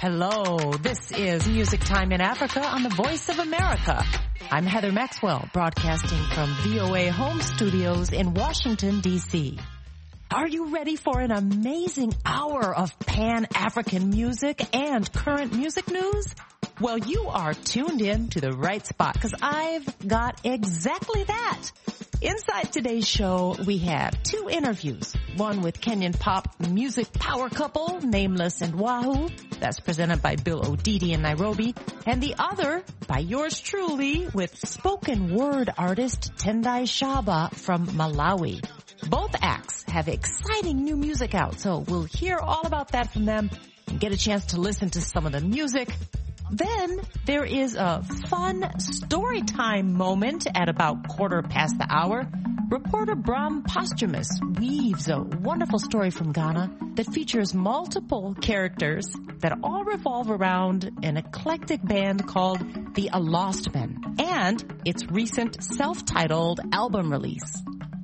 Hello, this is Music Time in Africa on the Voice of America. I'm Heather Maxwell, broadcasting from VOA Home Studios in Washington, D.C. Are you ready for an amazing hour of Pan-African music and current music news? Well, you are tuned in to the right spot because I've got exactly that. Inside today's show, we have two interviews. One with Kenyan pop music power couple, Nameless and Wahoo. That's presented by Bill Odidi in Nairobi. And the other by yours truly with spoken word artist Tendai Shaba from Malawi. Both acts have exciting new music out, so we'll hear all about that from them and get a chance to listen to some of the music. Then there is a fun story time moment at about 1:15 the hour. Reporter Bram Posthumus weaves a wonderful story from Ghana that features multiple characters that all revolve around an eclectic band called the Lost Men and its recent self-titled album release.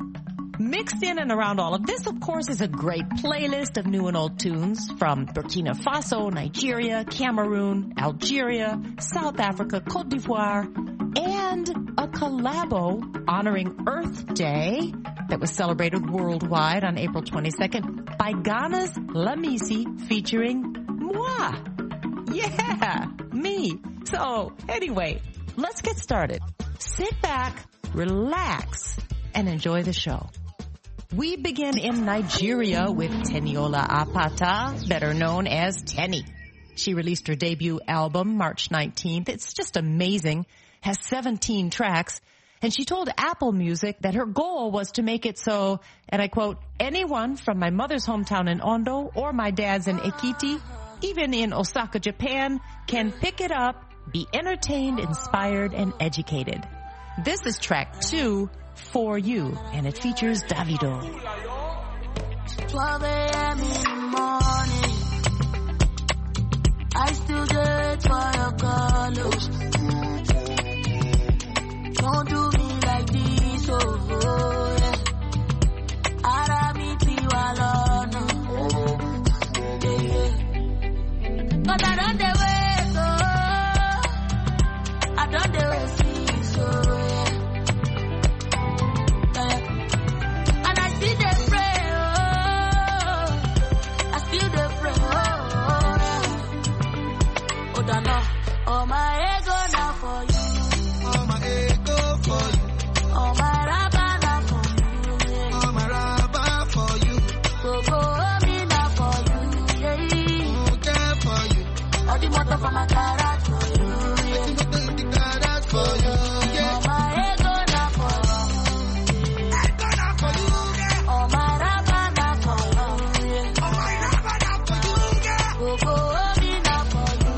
Mixed in and around all of this, of course, is a great playlist of new and old tunes from Burkina Faso, Nigeria, Cameroon, Algeria, South Africa, Cote d'Ivoire, and a collabo honoring Earth Day that was celebrated worldwide on April 22nd by Ghana's Lamisi featuring moi. Yeah, me. So anyway, let's get started. Sit back, relax, and enjoy the show. We begin in Nigeria with Teniola Apata, better known as Tenny. She released her debut album March 19th. It's just amazing, has 17 tracks, and she told Apple Music that her goal was to make it so, and I quote, anyone from my mother's hometown in Ondo or my dad's in Ekiti, even in Osaka, Japan, can pick it up, be entertained, inspired, and educated. This is track 2, For You, and it features Davido. 12 a.m. in the morning, I still wait for your colors. Don't do me like this, oh yeah. Arabiti walona, yeah. 'Cause I don't the way, so I don't the way, see, so yeah. All my ego now for you. All my ego for you. All my rubber now for you. Yeah. All my rubber for you. Go me now for you. Yeah. Okay for you. All the motor for my garage for you. Yeah. All the garage for you. Yeah. All my ego now for you. Ego now for you. Yeah. All my rubber now for you. Yeah. All my rubber now for you. Yeah. Go me now for you.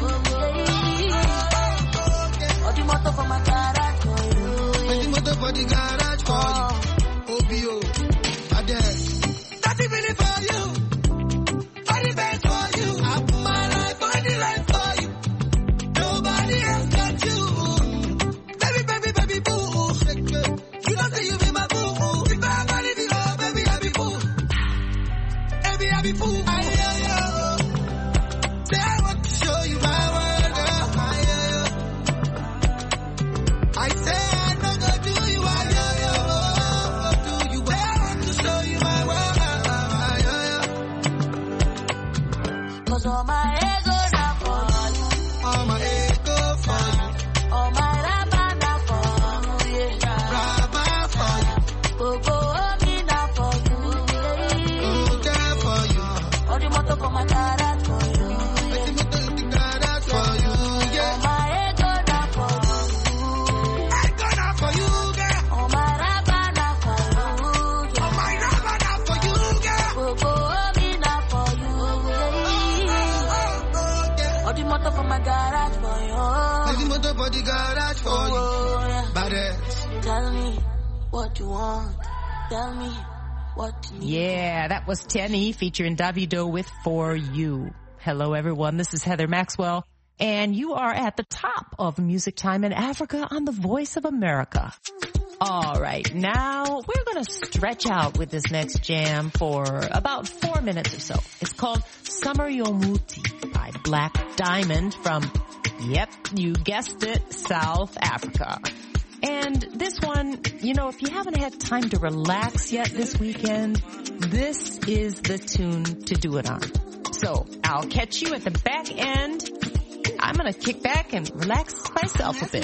All the motor for my garage for you. All the motor for the garage for you. OBO, Adele. That's really for you. All the best for you. I put my life on the line for you. Nobody else got you. Baby, baby, baby, boo. You don't say you be my boo. If I body be oh, baby, I be boo. Baby, I be boo. Say I want to show you my world, girl. I say I'm not gonna do you, I do you. I want to show you my world. 'Cause all my ego now for you. All my ego for you, All my rubber now for you. Yeah. rubber for you, Go me now for you. Yeah. okay for you. All the motor for my garage for you. Let me do the garage for you, All yeah. my ego now for you. I gonna for you, girl. All my rubber now for you. All my rubber now for you, girl. Go me now for you. Yeah. All the motor for my garage for you. Let me do for the garage for you. Oh, yeah. Badass. Tell me what you want. Tell me what you need. Yeah, that was Tenny featuring Davido with For You. Hello, everyone. This is Heather Maxwell, and you are at the top of Music Time in Africa on the Voice of America. All right, now we're going to stretch out with this next jam for about 4 minutes or so. It's called Summer Yomuti by Black Diamond from, yep, you guessed it, South Africa. And this one, you know, if you haven't had time to relax yet this weekend, this is the tune to do it on. So I'll catch you at the back end. I'm going to kick back and relax myself a bit.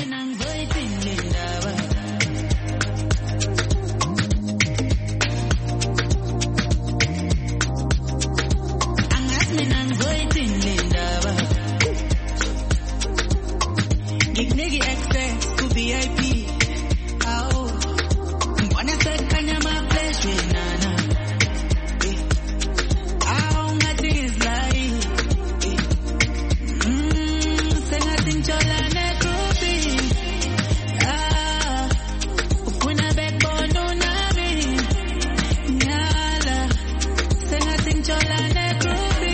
Nigga access to VIP. Oh, wanna say kanya my flesh with nana. Oh, nothing is like. Say nothing chola ne kubi. Ah, ukuna backbone no nami. Nyala. Say nothing chola ne kubi.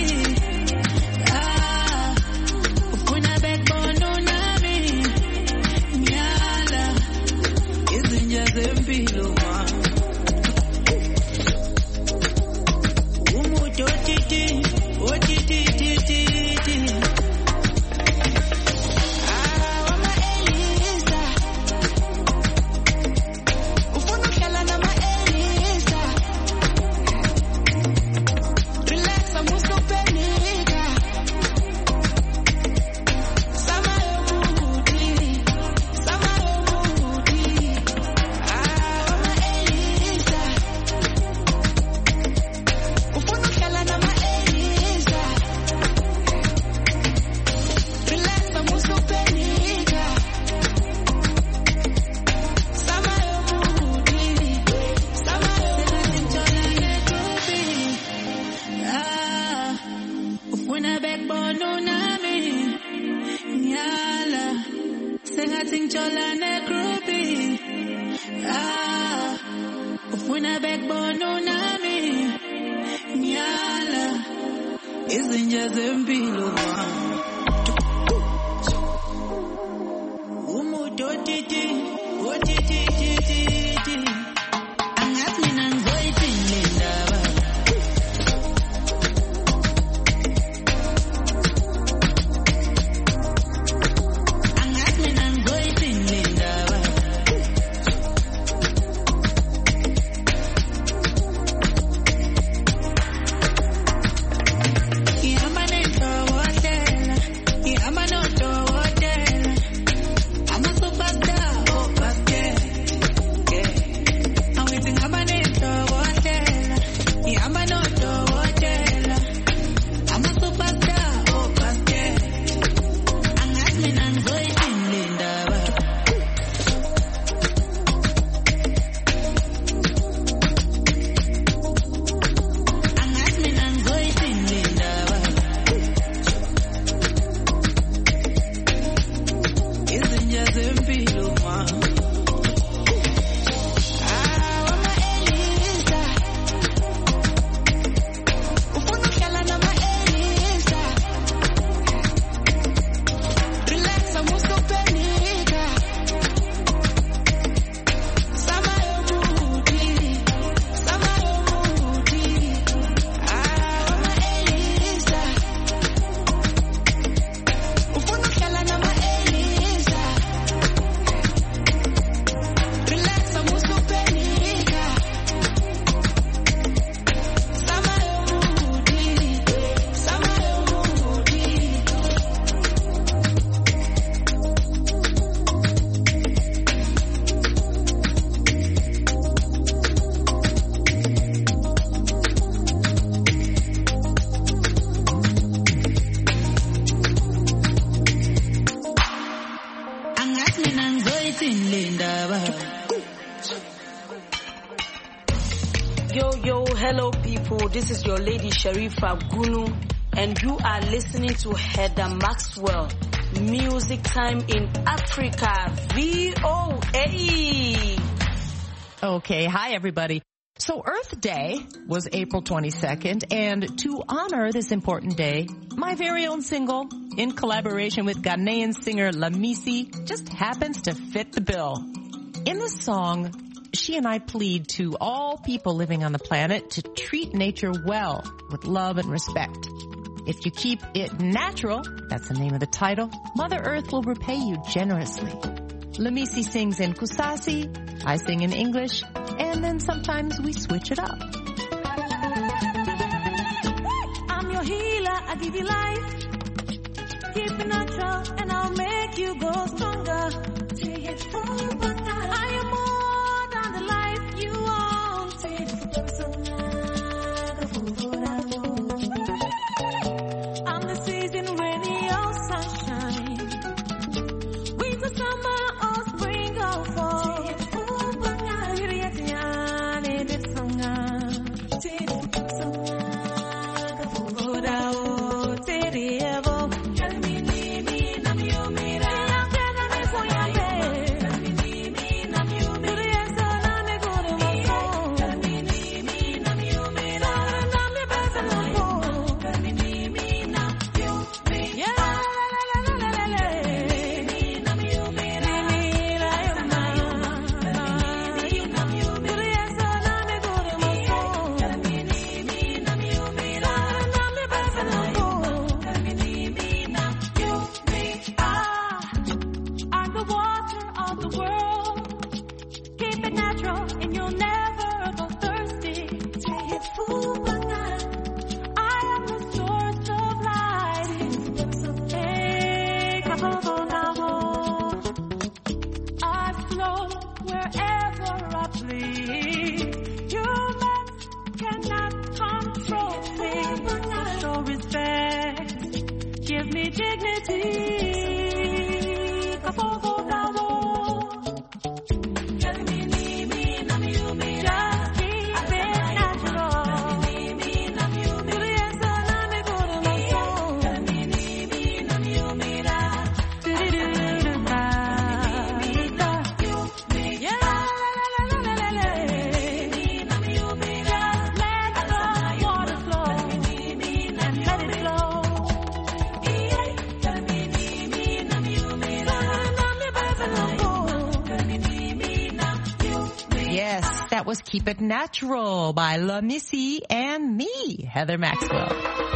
Ah, ukuna backbone no nami. Zempilo umutotiti otitititi wama Elisa ufuna uhlala nama Elisa relax amusopenika sama yomuti Hello people, this is your lady Sharifa Gunu and you are listening to Heather Maxwell, Music Time in Africa, VOA. Okay, hi everybody. So Earth Day was April 22nd, and to honor this important day, my very own single, in collaboration with Ghanaian singer Lamisi, just happens to fit the bill. In the song, she and I plead to all people living on the planet to treat nature well, with love and respect. If you keep it natural, that's the name of the title, Mother Earth will repay you generously. Lamisi sings in Kusasi, I sing in English, and then sometimes we switch it up. I'm your healer, I give you life. Keep it natural and I'll make you go stronger. I am more than the life you want. I'm the season, rainy or sunshine, winter, summer or spring or fall. That was Keep It Natural by Lamisi and me, Heather Maxwell.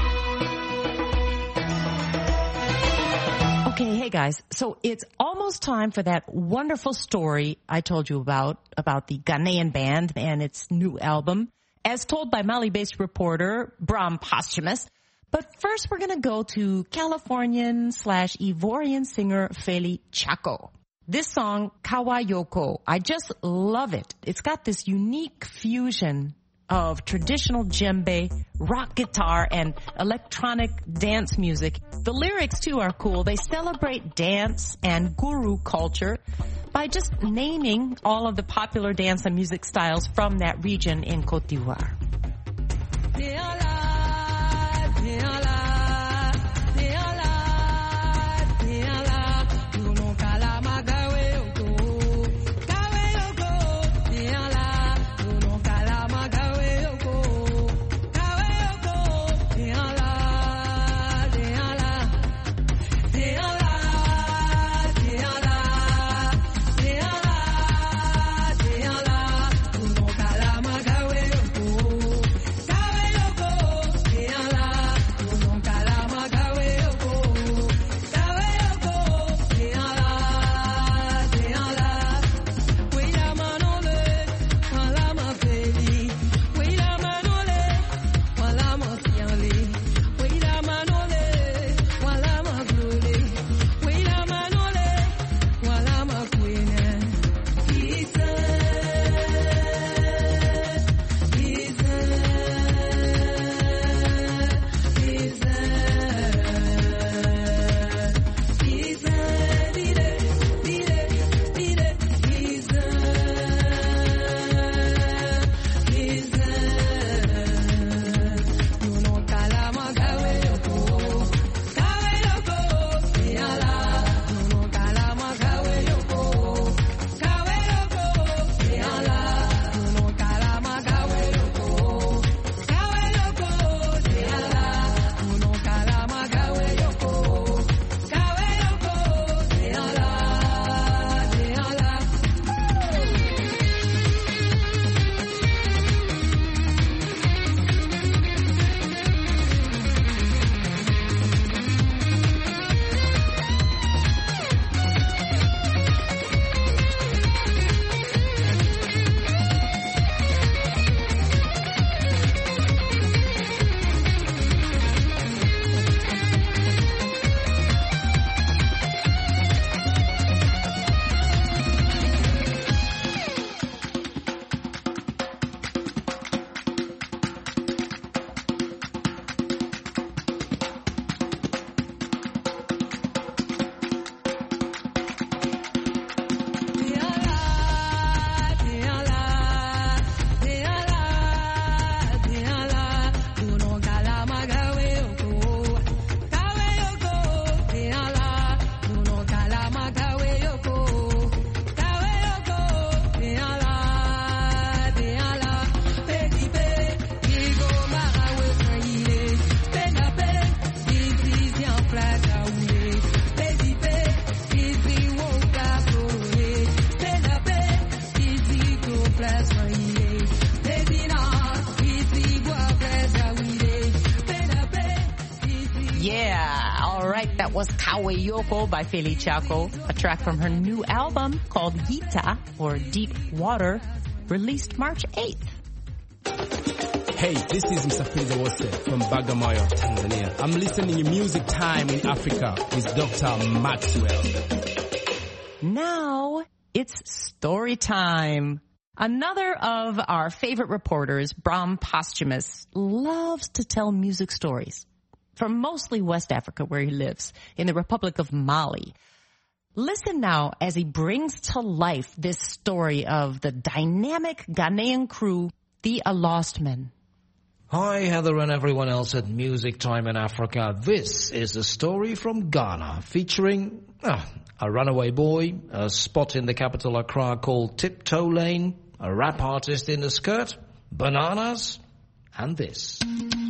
Okay, hey guys, so it's almost time for that wonderful story I told you about the Ghanaian band and its new album, as told by Mali-based reporter Bram Posthumous. But first we're going to go to Californian/Ivorian singer Feli Chaco. This song, Kawayoko, I just love it. It's got this unique fusion of traditional djembe, rock guitar, and electronic dance music. The lyrics, too, are cool. They celebrate dance and guru culture by just naming all of the popular dance and music styles from that region in Côte d'Ivoire. Go That was Kawe Yoko by Feli Chaco, a track from her new album called Gita, or Deep Water, released March 8th. Hey, this is Msafiri Wose from Bagamoyo, Tanzania. I'm listening to Music Time in Africa with Dr. Maxwell. Now it's story time. Another of our favorite reporters, Bram Posthumus, loves to tell music stories from mostly West Africa, where he lives, in the Republic of Mali. Listen now as he brings to life this story of the dynamic Ghanaian crew, the A Lost Men. Hi, Heather and everyone else at Music Time in Africa. This is a story from Ghana featuring a runaway boy, a spot in the capital Accra called Tiptoe Lane, a rap artist in a skirt, bananas, and this.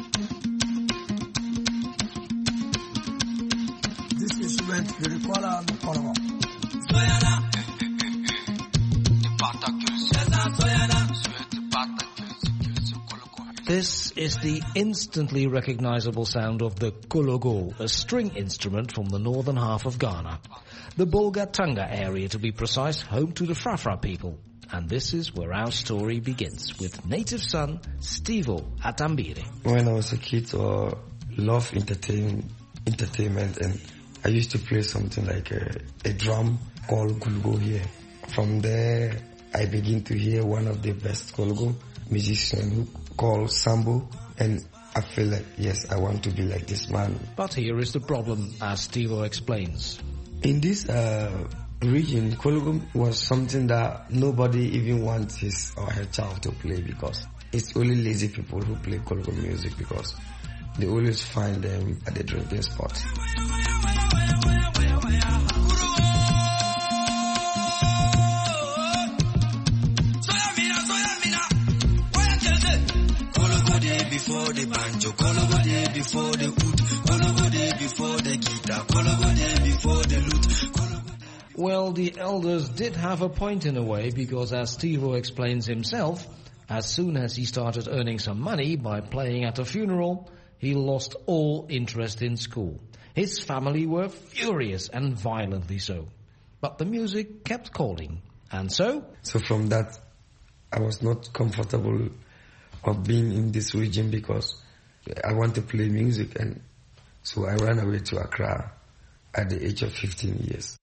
This instrument, the recorder and the color. This is the instantly recognizable sound of the kologo, a string instrument from the northern half of Ghana. The Bolgatanga area, to be precise, home to the Frafra people. And this is where our story begins, with native son Stevo Atambire. When I was a kid, I loved entertainment, and I used to play something like a drum called Kulugo here. From there, I began to hear one of the best Kulugo musicians who called Sambo, and I feel like, yes, I want to be like this man. But here is the problem, as Stevo explains. In this region, Kologo was something that nobody even wants his or her child to play, because it's only lazy people who play Kologo music, because they always find them at the drinking spots. Before the banjo, Kologo day before the wood, Kologo day before the guitar, Kologo day before the lute. Well, the elders did have a point in a way, because as Stevo explains himself, as soon as he started earning some money by playing at a funeral, he lost all interest in school. His family were furious, and violently so. But the music kept calling, and so from that, I was not comfortable of being in this region, because I want to play music, and so I ran away to Accra at the age of 15 years.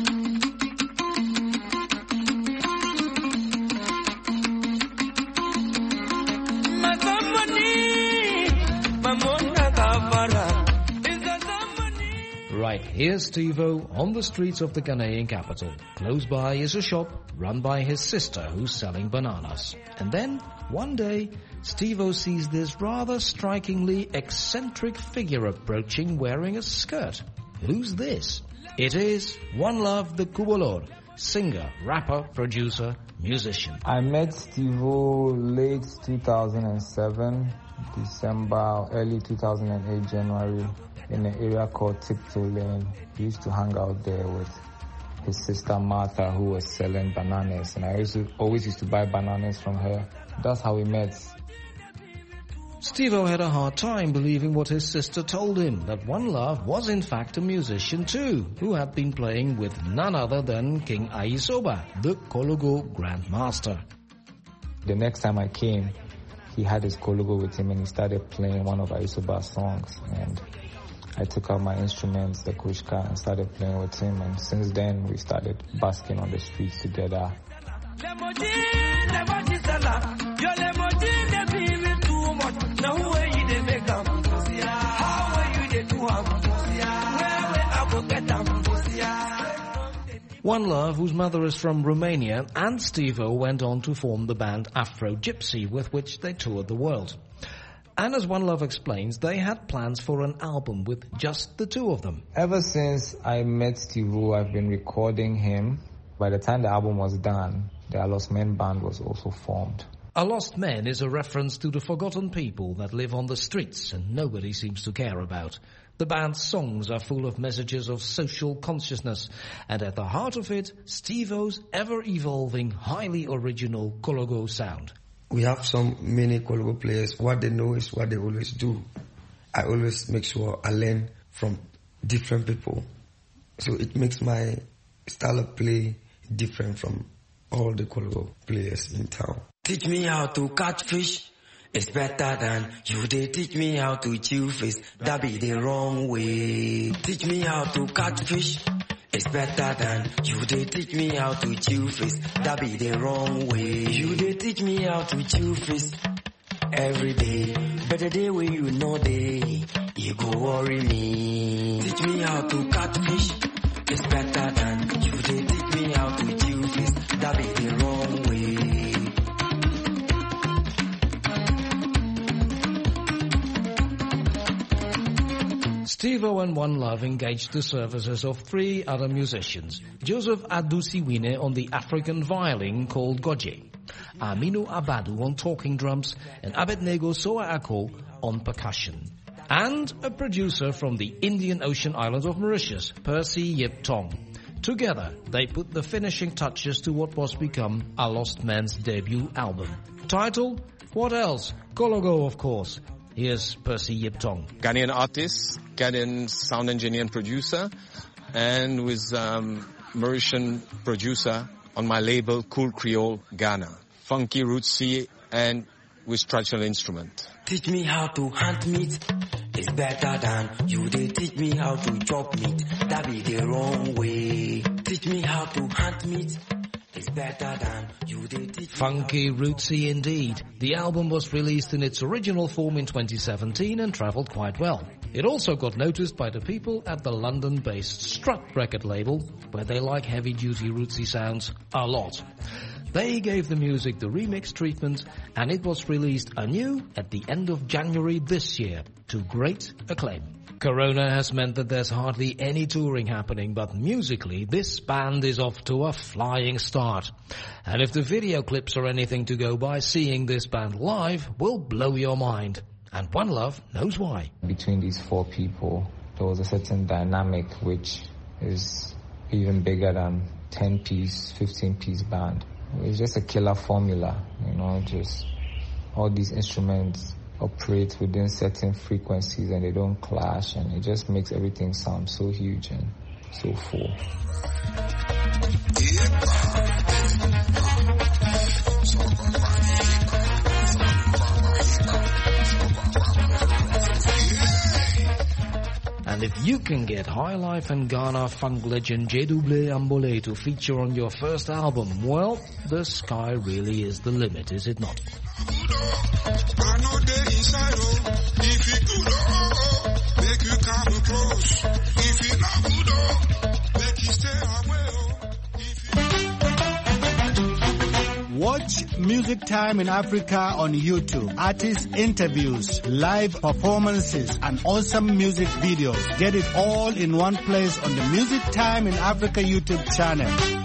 Right, here's Stevo on the streets of the Ghanaian capital. Close by is a shop run by his sister who's selling bananas. And then, one day, Stevo sees this rather strikingly eccentric figure approaching wearing a skirt. Who's this? It is One Love the Kubolor, singer, rapper, producer, musician. I met Stevo late 2007, December, early 2008, January, in an area called Tiptoe Lane. He used to hang out there with his sister Martha, who was selling bananas, and I always used to buy bananas from her. That's how we met. Stevo had a hard time believing what his sister told him, that One Love was in fact a musician too, who had been playing with none other than King Aisoba, the Kologo Grandmaster. The next time I came, he had his Kologo with him, and he started playing one of Aisoba's songs, and I took out my instruments, the kushka, and started playing with him, and since then we started basking on the streets together. One Love, whose mother is from Romania, and Stevo went on to form the band Afro Gypsy, with which they toured the world. And as One Love explains, they had plans for an album with just the two of them. Ever since I met Stevo, I've been recording him. By the time the album was done, the A Lost Men band was also formed. A Lost Men is a reference to the forgotten people that live on the streets and nobody seems to care about. The band's songs are full of messages of social consciousness, and at the heart of it, Stevo's ever-evolving, highly original Kologo sound. We have some many Kologo players. What they know is what they always do. I always make sure I learn from different people. So it makes my style of play different from all the Congo players in town. Teach me how to catch fish. It's better than you. They teach me how to chew fish. That be the wrong way. Teach me how to catch fish. It's better than you. They teach me how to chew fish. That be the wrong way. You they teach me how to chew fish every day. But the day when you know they, you go worry me. Teach me how to catch fish. It's better than you. They teach me how to chew fish. That be the wrong way. Steve-O and One Love engaged the services of 3 other musicians. Joseph Adusiwine on the African violin called Goje, Aminu Abadu on talking drums, and Abednego Soa-Ako on percussion. And a producer from the Indian Ocean island of Mauritius, Percy Yip Tong. Together, they put the finishing touches to what was become A Lost Man's debut album. Titled, What Else? Kologo, of course. Here's Percy Yip Tong. Ghanaian artist, Ghanaian sound engineer and producer, and with Mauritian producer on my label, Cool Creole Ghana. Funky, rootsy, and with traditional instrument. Teach me how to hunt meat. It's better than you. They teach me how to chop meat. That be the wrong way. Teach me how to hunt meat. It's better than you. They teach Funky, rootsy indeed. The album was released in its original form in 2017 and travelled quite well. It also got noticed by the people at the London-based Strut record label, where they like heavy-duty rootsy sounds a lot. They gave the music the remix treatment, and it was released anew at the end of January this year, to great acclaim. Corona has meant that there's hardly any touring happening, but musically this band is off to a flying start. And if the video clips are anything to go by, seeing this band live will blow your mind. And One Love knows why. Between these 4 people, there was a certain dynamic which is even bigger than 10-piece, 15-piece band. It's just a killer formula, just all these instruments operate within certain frequencies and they don't clash, and it just makes everything sound so huge and so full. And if you can get High Life and Ghana funk legend J-Double Ambole to feature on your first album, well, the sky really is the limit, is it not? Watch Music Time in Africa on YouTube. Artist interviews, live performances, and awesome music videos. Get it all in one place on the Music Time in Africa YouTube channel.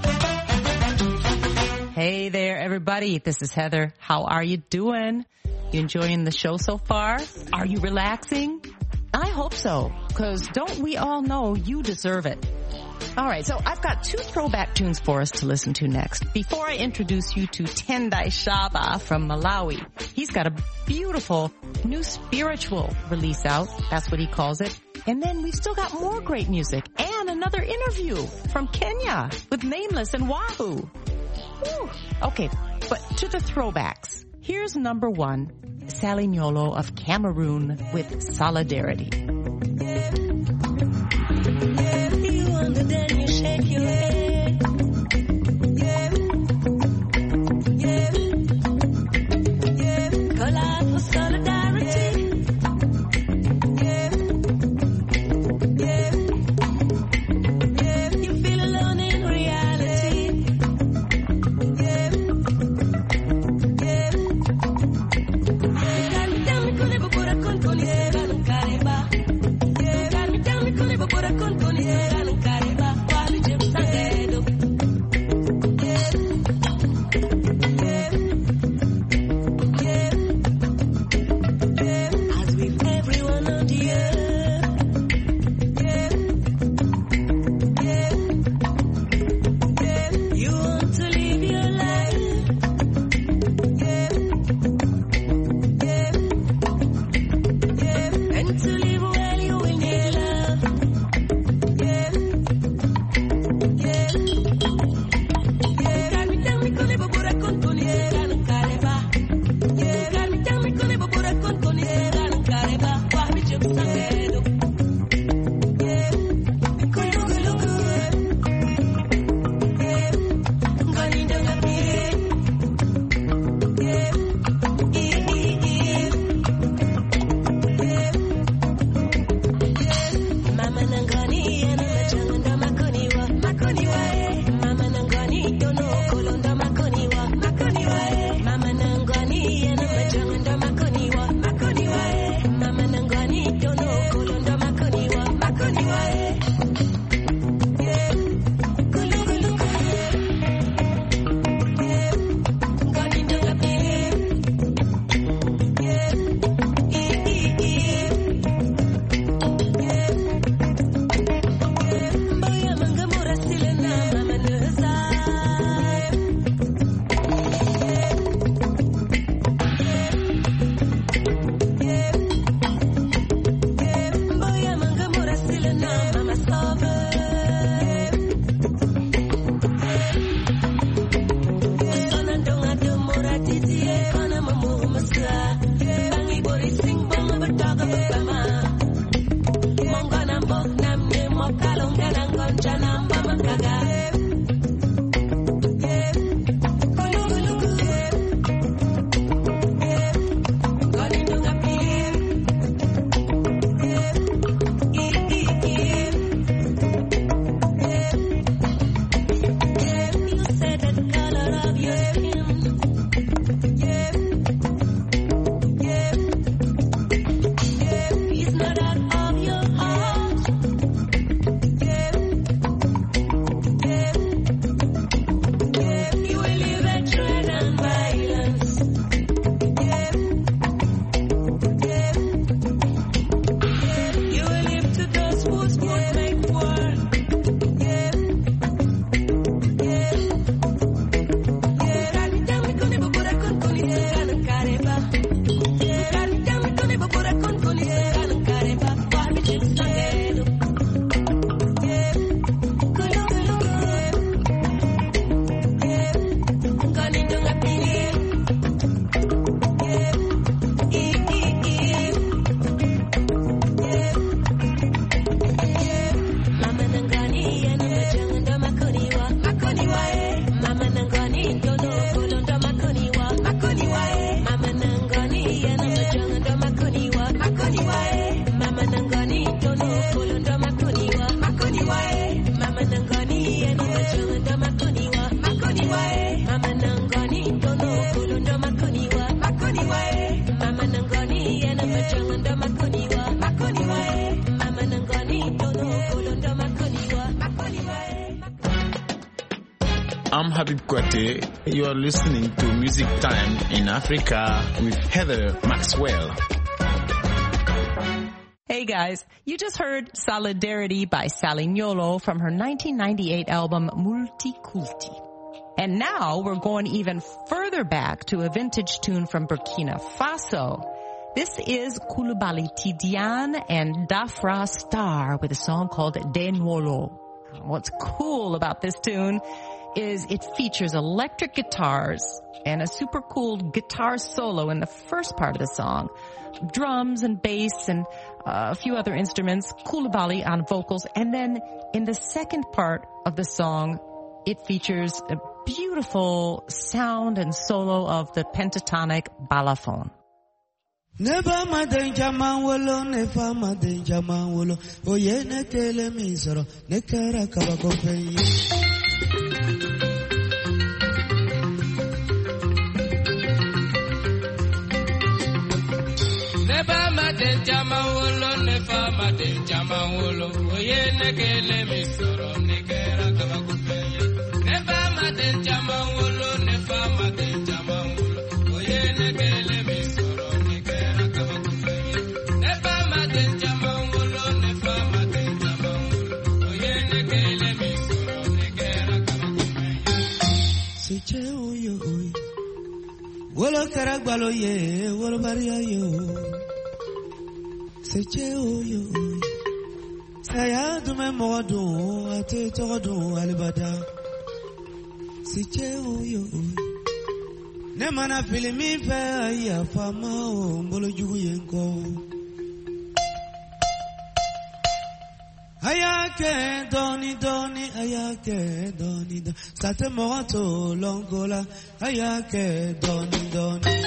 Hey there, everybody. This is Heather. How are you doing? You enjoying the show so far? Are you relaxing? I hope so, because don't we all know you deserve it? All right, so I've got 2 throwback tunes for us to listen to next. Before I introduce you to Tendai Shaba from Malawi, he's got a beautiful new spiritual release out. That's what he calls it. And then we've still got more great music and another interview from Kenya with Nameless and Wahoo. Whew. Okay, but to the throwbacks. Here's number 1, Sally Nyolo of Cameroon with Solidarity. Then you shake your head. Call out for solidarity. You feel alone in reality. I'm Habib Kwate. You are listening to Music Time in Africa with Heather Maxwell. Hey guys, you just heard Solidarity by Sally Nyolo from her 1998 album Multiculti. And now we're going even further back to a vintage tune from Burkina Faso. This is Coulibaly Tidiane and Dafra Star with a song called Denwolo. What's cool about this tune is it features electric guitars and a super cool guitar solo in the first part of the song, drums and bass and a few other instruments, Coulibaly on vocals, and then in the second part of the song, it features a beautiful sound and solo of the pentatonic balafon. Never my danger man wolo, never my danger man wolo. Oye ne tele mi soro, ne kara kaba kompenye. Never my danger man wolo, never my danger man wolo. Oye ne kele mi soro, ne kara kaba kompenye. Never my danger man wolo, never my danger man wolo. Oye ne kele mi soro. Wolo karagbalo ye, wolo baria yo. Seche oyo. Saya dume modo, ate todo alibada. Seche oyo. Ne mana filimi fe ya fama o mbolo jugu yenko. Ayake doni doni, ayake doni doni. Sate moto longola, ayake doni doni.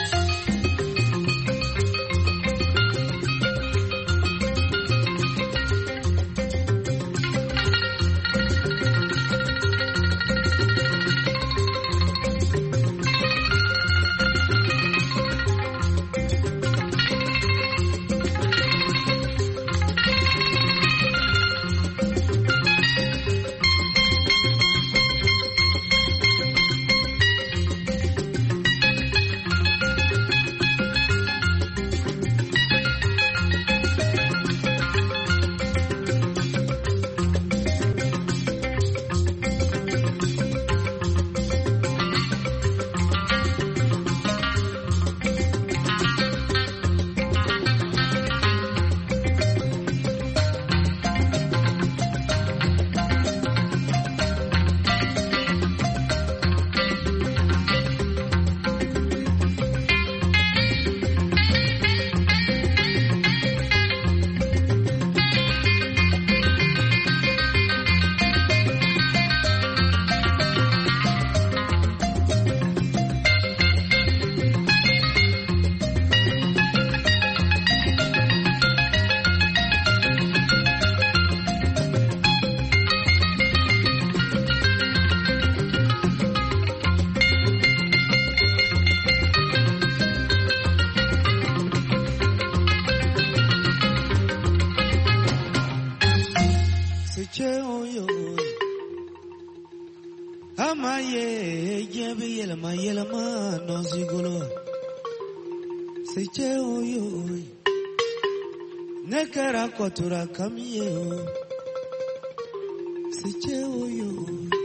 Nekara kotura kamio, siche oyo.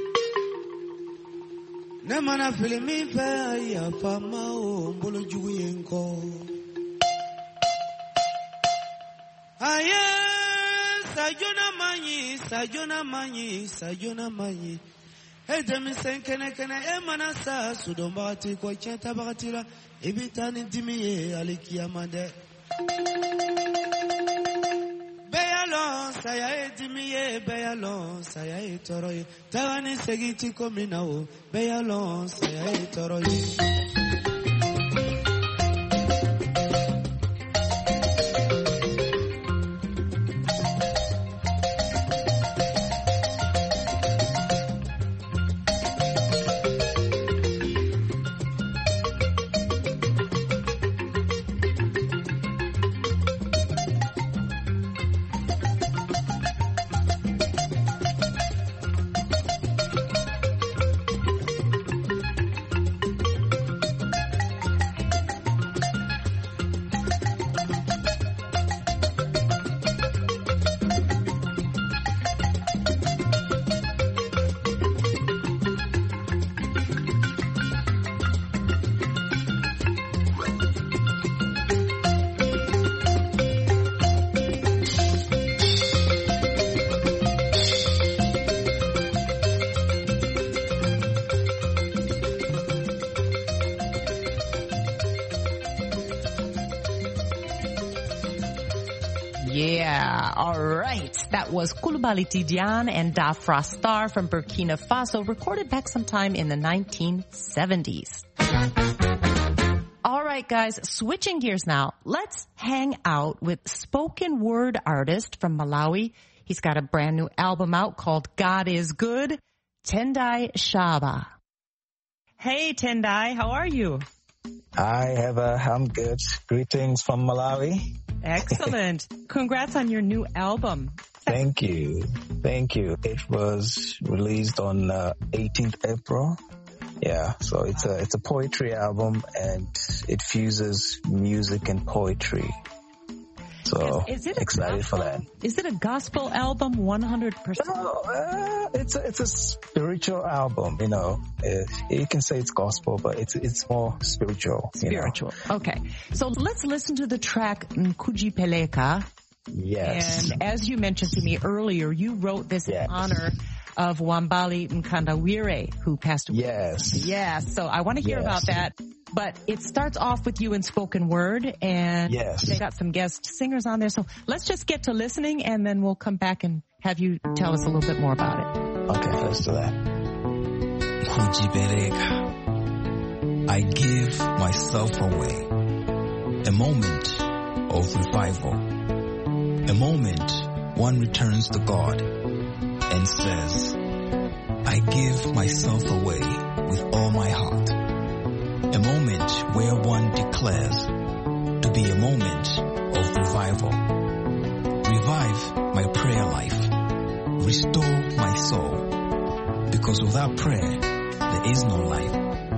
Ne mana filimi fe ya fama o mbolo jugu yenko. Aye Sayona Mani, Sayona Mani, Sayona Mani. Edemi senkene kene emanasa sudombati kwa chenta bagatira ibitani dimiye alikiyamande. Beyalon saya edimiye beyalon saya etoroye tawani segiti kominao beyalon saya etoroye. Yeah, all right. That was Coulibaly Tidiane and Dafra Star from Burkina Faso, recorded back sometime in the 1970s. All right, guys, switching gears now. Let's hang out with spoken word artist from Malawi. He's got a brand new album out called God is Good, Tendai Shaba. Hey, Tendai, how are you? Hi, Heather. I'm good. Greetings from Malawi. Excellent. Congrats on your new album. Thank you. Thank you. It was released on 18th April. Yeah, so it's a poetry album and it fuses music and poetry. So is it excited for that. Is it a gospel album 100%? No, it's a spiritual album, you know. You can say it's gospel, but it's more spiritual. Spiritual. You know? Okay. So let's listen to the track Nkujipeleka. Yes. And as you mentioned to me earlier, you wrote this in honor of Wambali Mkandawire, who passed away. Yes. Yes. So I want to hear about that. But it starts off with you in spoken word, and they got some guest singers on there. So let's just get to listening, and then we'll come back and have you tell us a little bit more about it. Okay, let's do that. I give myself away. A moment of revival. A moment one returns to God and says, I give myself away with all my heart. A moment where one declares to be a moment of revival. Revive my prayer life. Restore my soul. Because without prayer, there is no life.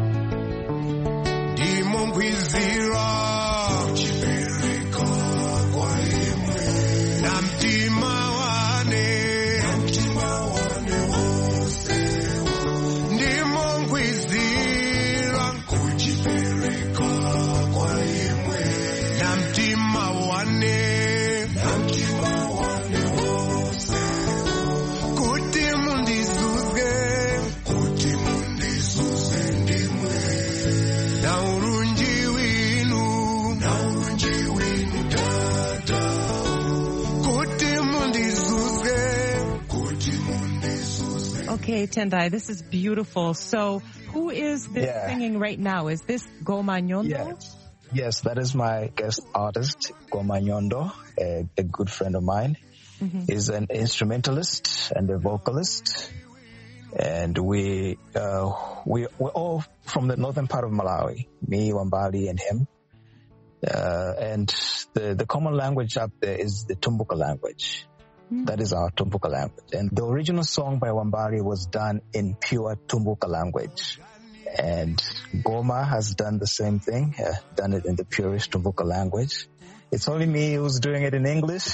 Okay, Tendai, this is beautiful. So who is this singing right now? Is this Goma Nyondo? Yes, that is my guest artist, Goma Nyondo, a good friend of mine. Mm-hmm. He's an instrumentalist and a vocalist. And we're all from the northern part of Malawi, me, Wambali, and him. And the common language up there is the Tumbuka language. That is our Tumbuka language. And the original song by Wambali was done in pure Tumbuka language. And Goma has done the same thing, done it in the purest Tumbuka language. It's only me who's doing it in English.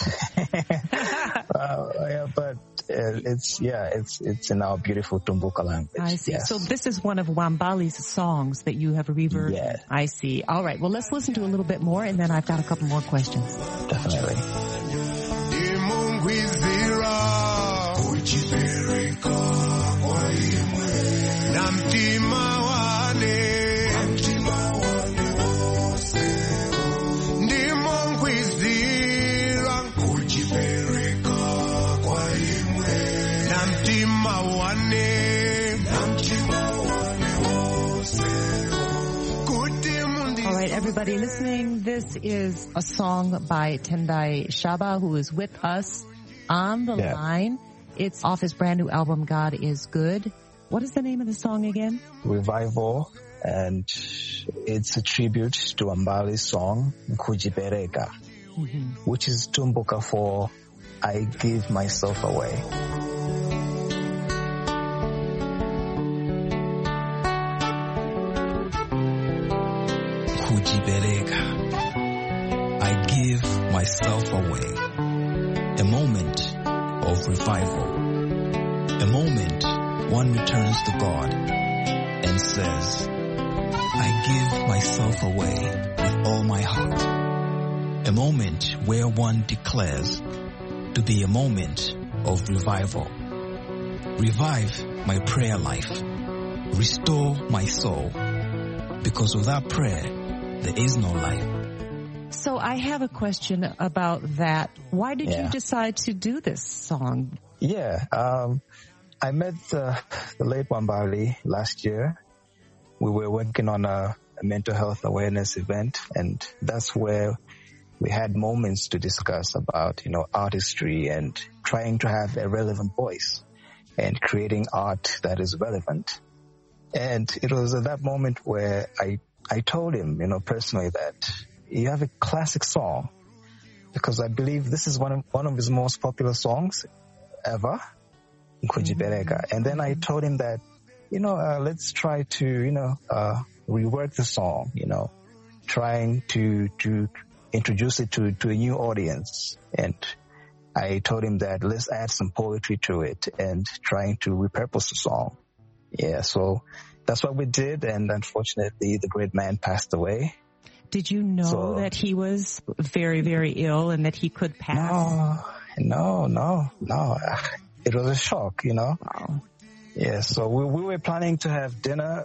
But it's in our beautiful Tumbuka language. I see. Yes. So this is one of Wambali's songs that you have reverbed. Yeah. I see. All right. Well, let's listen to a little bit more, and then I've got a couple more questions. Definitely. All right, everybody listening, this is a song by Tendai Shaba, who is with us on the line. It's off his brand new album, God is Good. What is the name of the song again? Revival, and it's a tribute to Ambali's song, Kujibereka, which is Tumbuka for I Give Myself Away. Kujibereka, I give myself away. A moment of revival. A moment one returns to God and says, I give myself away with all my heart. A moment where one declares to be a moment of revival. Revive my prayer life. Restore my soul. Because without prayer, there is no life. So I have a question about that. Why did you decide to do this song? Yeah, I met the late Wambali last year. We were working on a mental health awareness event, and that's where we had moments to discuss about, artistry and trying to have a relevant voice and creating art that is relevant. And it was at that moment where I told him, personally that you have a classic song, because I believe this is one of his most popular songs ever, Kujibereka. And then I told him that, let's try to, rework the song, trying to introduce it to a new audience. And I told him that let's add some poetry to it and trying to repurpose the song. Yeah, so that's what we did. And unfortunately, the great man passed away. Did you know that he was very, very ill and that he could pass? No. It was a shock, Wow. Yeah, so we were planning to have dinner,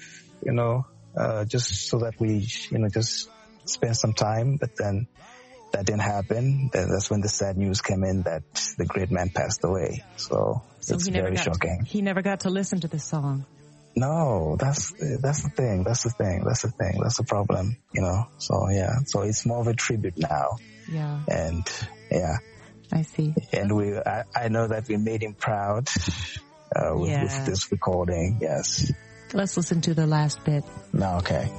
just so that we, just spend some time, but then that didn't happen. That's when the sad news came in that the great man passed away. So it's very shocking. He never got to listen to the song. No, that's the thing. That's the problem, So yeah, so it's more of a tribute now. Yeah. And yeah. I see. And I know that we made him proud with this recording. Yes. Let's listen to the last bit. No, okay.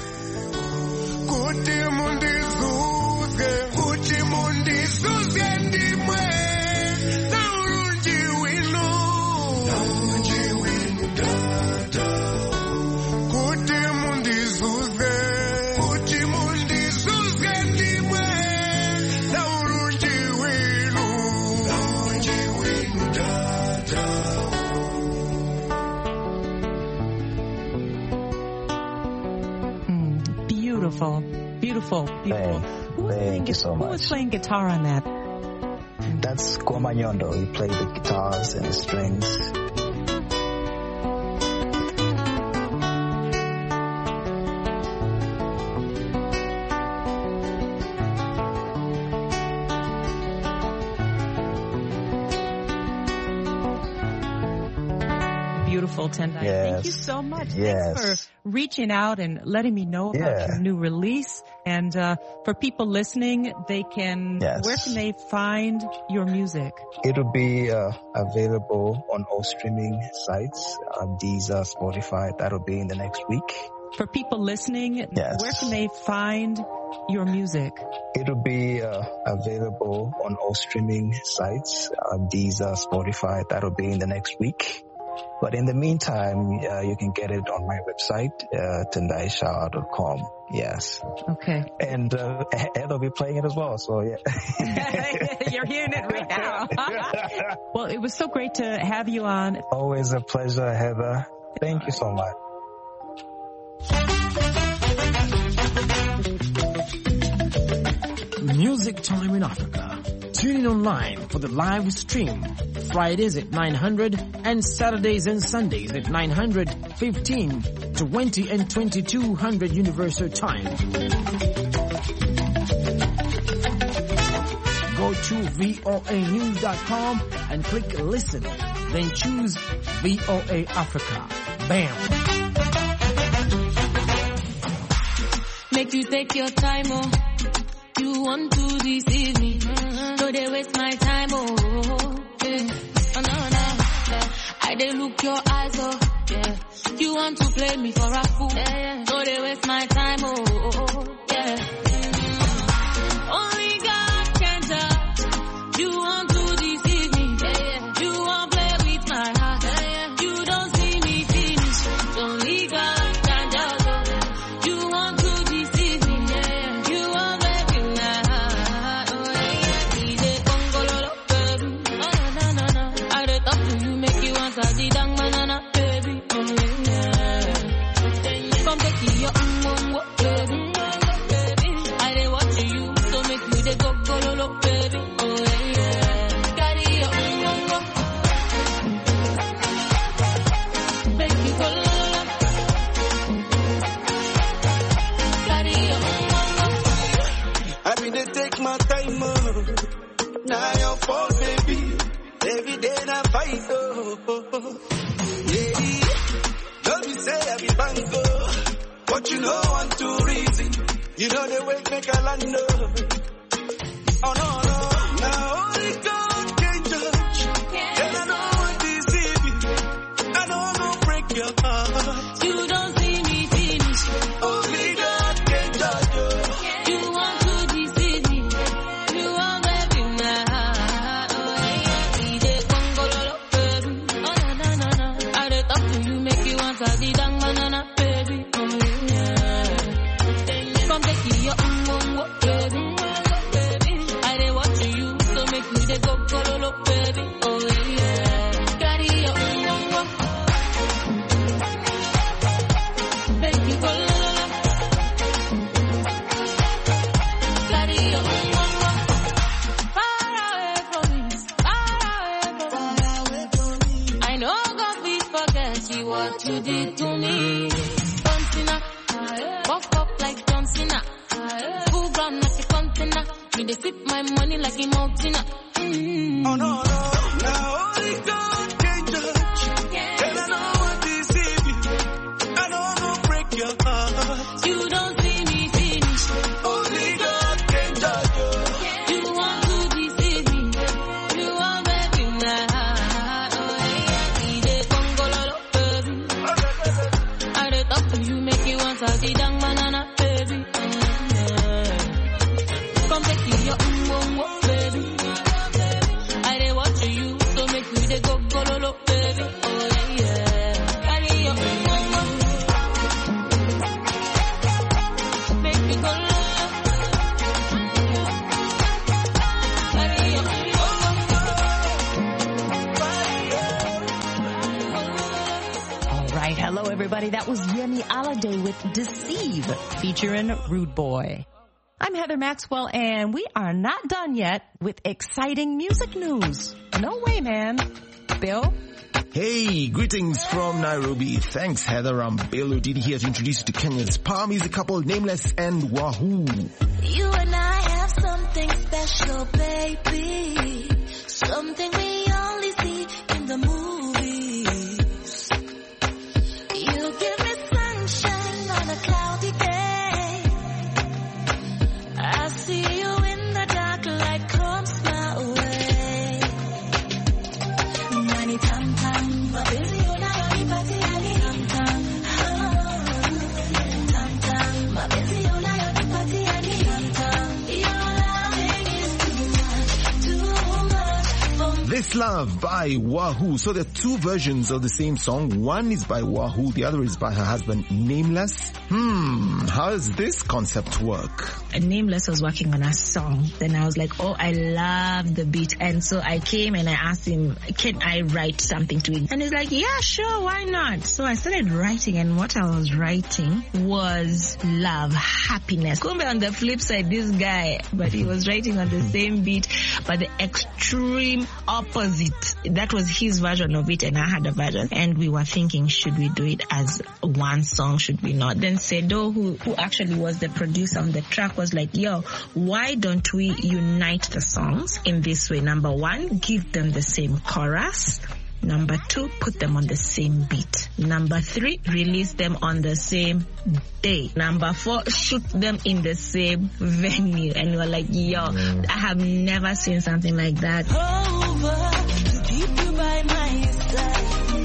Beautiful. Thank you so much. Who was playing guitar on that? That's Goma Nyondo. He played the guitars and the strings. Beautiful, Tendai. Yes. Thank you so much. Yes. Thanks for reaching out and letting me know about your new release. And for people listening, they can. Where can they find your music? It'll be available on all streaming sites, Deezer, Spotify. That'll be in the next week. For people listening, where can they find your music? It'll be available on all streaming sites, Deezer, Spotify. That'll be in the next week. But in the meantime, you can get it on my website, tendaishawa.com. Yes. Okay. And Heather'll be playing it as well, so yeah. You're hearing it right now. Well, it was so great to have you on. Always a pleasure, Heather. Thank you so much. Music Time in Africa. Tune in online for the live stream. Fridays at 900 and Saturdays and Sundays at 900, 15, 20 and 2200 Universal Time. Go go to voanews.com and click listen. Then choose VOA Africa. Bam! Make you take your time, oh. You want to deceive me. So they waste my time, oh. Yeah. Oh, no. I they look your eyes, oh. Yeah. You want to play me for a fool. Yeah. So they waste my time, oh. Yeah. Only God can judge. You want to deceive me. Yeah. You want to play with my heart. Yeah. You don't see me finish. Only God can judge. You want to deceive me. Yeah. You want to play with my heart. Oh, yeah. DJ Congololo, baby. Oh, no. I dey talk to you, make you answer the dang banana, baby. Oh, yeah. Come take your baby. I dey watch you, so make you dey go gololo, baby. Oh, yeah. Carry your make you go lolo. Carry your I mean, they take my time, oh. Now your fault, baby. Every day I fight, oh. Lady, don't be say I be bango. But you know want to reason. You know the way make a land, oh, no. Now only God can judge. And I know what deceive you. I know I'm gonna break your heart. You don't see me finish. Only God can judge you. You want to deceive me. You want to be my heart. Oh, yeah. DJ Congololo, baby. Oh, no. I dey talk to you, make you answer the dang banana, baby. Oh, yeah. Come take your baby. I dey watch you, so make you dey go gololo, baby. Oh, yeah. Carry your make you go lolo. Carry your far away from me. I know God will forget you what you did to me. John Cena, buff up like John Cena. Full ground like a container. Me they sip my money like a mountain. Oh, no. Now only God can judge. And I know what deceive you. I know I'm gonna break your heart. You don't see me finish. Only God can judge you. You want to deceive me. You want to be my heart. Oh, yeah. DJ Congololo, baby. I dey talk to you, make you answer the dang banana, baby. Oh, yeah. Come take your baby. I dey watch you, so make you dey go gololo, baby. Oh, yeah. Carry your make me go lolo. Carry your All right, hello everybody. That was Yemi Alade with Deceive, featuring Rude Boy. I'm Heather Maxwell, and we are not done yet with exciting music news. No way, man. Bill? Hey, greetings from Nairobi. Thanks, Heather. I'm Bill Odidi here to introduce you to Kenya's power music couple, Nameless and Wahoo. You and I have something special, baby. Something we only see in the movies. You give me sunshine on a cloudy day. I see you in the dark, light comes my way. Money tam tam, mapenzi unayonipati yani tam tam. Tam tam, mapenzi unayonipati yani tam tam. Your loving is too much for me. This Love by Wahoo. So there are two versions of the same song. One is by Wahoo, the other is by her husband, Nameless. How does this concept work? Nameless was working on a song. Then I was like, oh, I love the beat. And so I came and I asked him, can I write something to it? And he's like, yeah, sure, why not? So I started writing, and what I was writing was love, happiness. Kumbe on the flip side, this guy, but he was writing on the same beat, but the extreme opposite opposite. That was his version of it and I had a version. And we were thinking, should we do it as one song? Should we not? Then Sedo, who actually was the producer on the track, was like, yo, why don't we unite the songs in this way? Number one, give them the same chorus. Number two, put them on the same beat. Number three, release them on the same day. Number four, shoot them in the same venue. And we were like, yo, I have never seen something like that. Over to keep you by my side.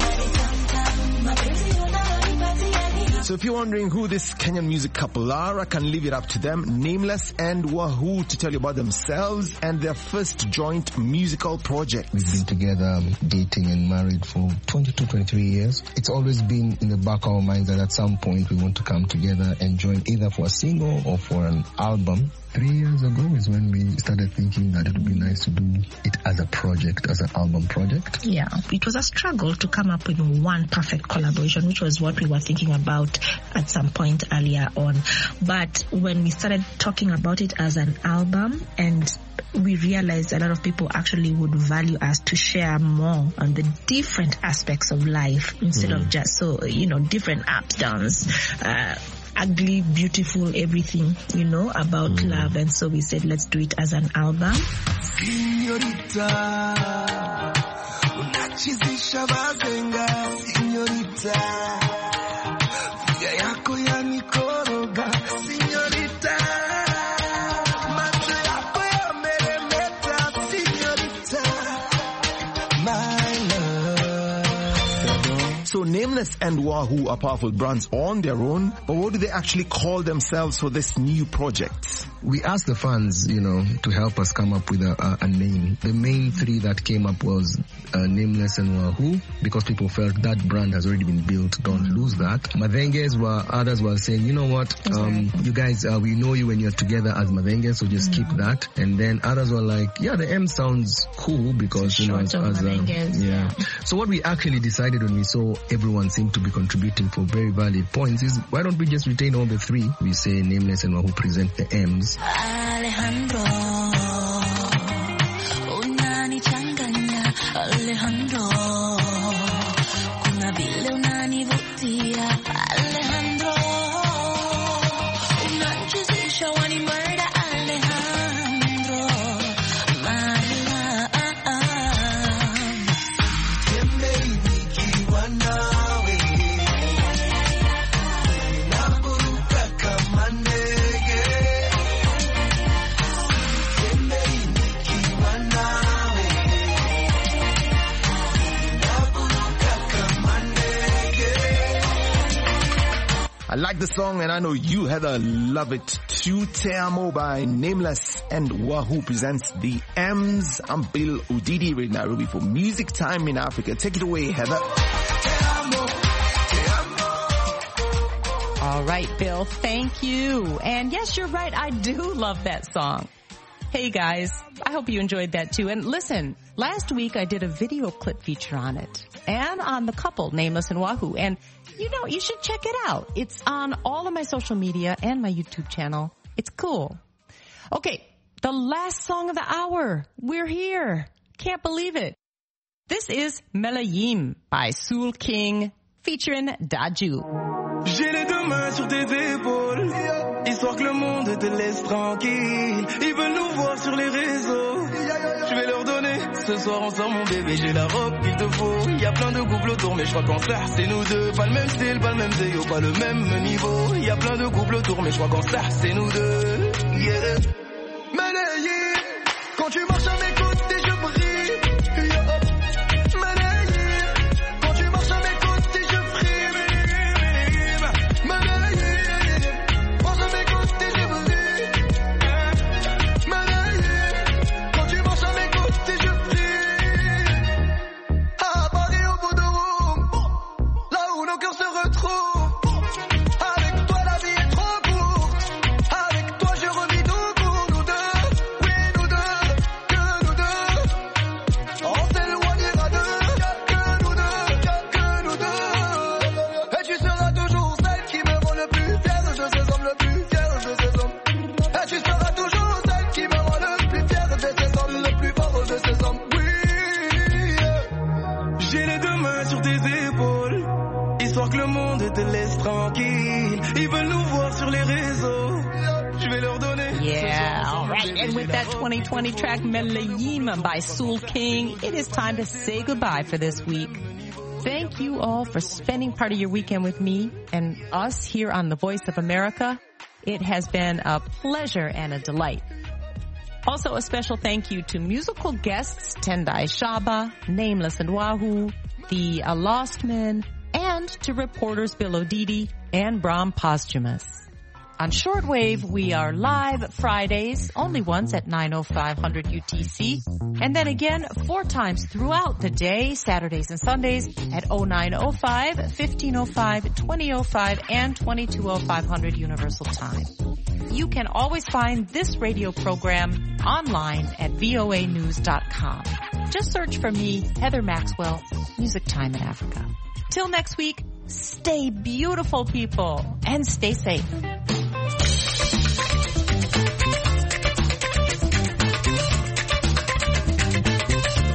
So if you're wondering who this Kenyan music couple are, I can leave it up to them, Nameless and Wahoo, to tell you about themselves and their first joint musical project. We've been together, dating and married for 22, 23 years. It's always been in the back of our minds that at some point we want to come together and join either for a single or for an album. 3 years ago is when we started thinking that it would be nice to do it as a project, as an album project. Yeah, it was a struggle to come up with one perfect collaboration, which was what we were thinking about at some point earlier on. But when we started talking about it as an album, and we realized a lot of people actually would value us to share more on the different aspects of life instead of just, different ups, downs, ugly, beautiful, everything, about love. And so we said, let's do it as an album. Señorita, unachizisha bazenga, señorita, figa yako yanikoroga, señorita, macho yako yameremeta, señorita, my love. So Nameless and Wahoo are powerful brands on their own, but what do they actually call themselves for this new project? We asked the fans, to help us come up with a name. The main three that came up was Nameless and Wahoo, because people felt that brand has already been built, don't lose that. Mavenges others were saying, you know what, you guys, we know you when you're together as Mavenges, so just keep that. And then others were like, yeah, the M sounds cool because, So what we actually decided when we saw everyone seemed to be contributing for very valid points is, why don't we just retain all the three? We say Nameless and Wahoo present the M's. Alejandro, unanichanganya Alejandro, kuna vile unanivutia Alejandro, unanichezesha wani murder Alejandro, my love. Tembe nikiwa nawe, naburuka kama ndege. I like the song and I know you, Heather, love it too. Te Amo by Nameless and Wahoo presents the M's. I'm Bill Udidi in Nairobi for Music Time in Africa. Take it away, Heather. All right, Bill, thank you. And yes, you're right, I do love that song. Hey guys, I hope you enjoyed that too. And listen, last week I did a video clip feature on it and on the couple, Nameless and Wahoo. And you should check it out. It's on all of my social media and my YouTube channel. It's cool. Okay, the last song of the hour. We're here. Can't believe it. This is Melayim by Soul King featuring Daju. J'ai les deux mains sur tes épaules, histoire que le monde te laisse tranquille. Ils veulent nous voir sur les réseaux. Je vais leur donner, ce soir on sort mon bébé, j'ai la robe qu'il te faut. Y a plein de couples autour, mais je crois qu'en ça c'est nous deux. Pas le même style, pas le même déo, pas le même niveau. Y a plein de couples autour, mais je crois qu'en ça c'est nous deux. Yeah. Melayim, quand tu marches à mes côtés je brille. Avec toi la vie est trop courte, avec toi je revis tout court. te laissent tranquille. Ils veulent nous voir sur les réseaux. Je vais leur donner. Yeah, all right. And with that 2020 track Medellin by Soul King, it is time to say goodbye for this week. Thank you all for spending part of your weekend with me and us here on The Voice of America. It has been a pleasure and a delight. Also, a special thank you to musical guests Tendai Shaba, Nameless and Wahoo, the Lost Men, and to reporters Bill O'Didi and Brahm Posthumous. On shortwave, we are live Fridays, only once at 9:0500 UTC, and then again 4 times throughout the day, Saturdays and Sundays at 09:05, 15:05, 20:05, and 22:0500 Universal Time. You can always find this radio program online at voanews.com. Just search for me, Heather Maxwell, Music Time in Africa. Till next week, stay beautiful, people, and stay safe.